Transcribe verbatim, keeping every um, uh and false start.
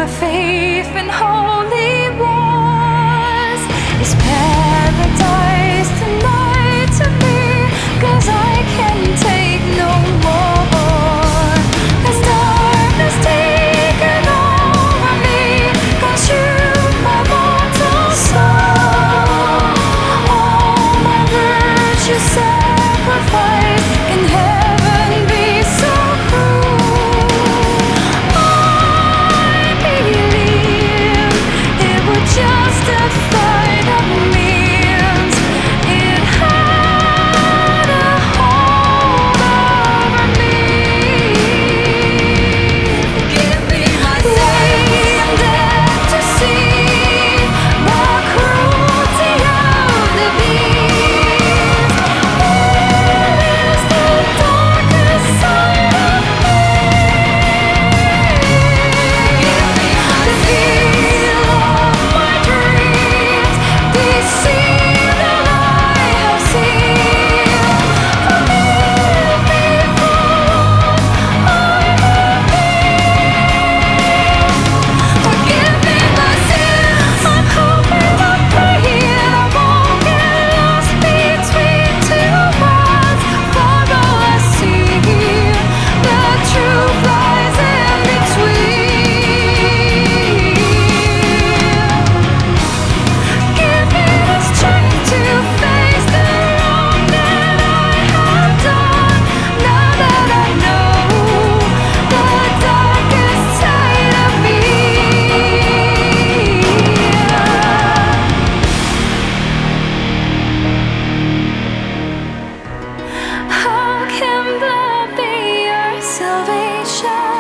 have faith in holy wars. Is paradise tonight to me? 'Cause I can take no more. Has darkness taken over me? Consume my mortal soul. All my virtues sacrifice. Can heaven be so cruel? I believe it would justify the means. It had a hold over me. Forgive me my sins. I'm dead to see the cruelty of the beast. It is the darkest side of me. The feel of my dreams, deceive that I have seen. Forgive me for what I have been. Forgive me my sins. I'm hoping, I'm praying I won't get lost between two worlds. For all I see, the truth lies in between. Give me the strength to face the wrong that I have done. Now that I know the darkest side of me. How can blood be your salvation?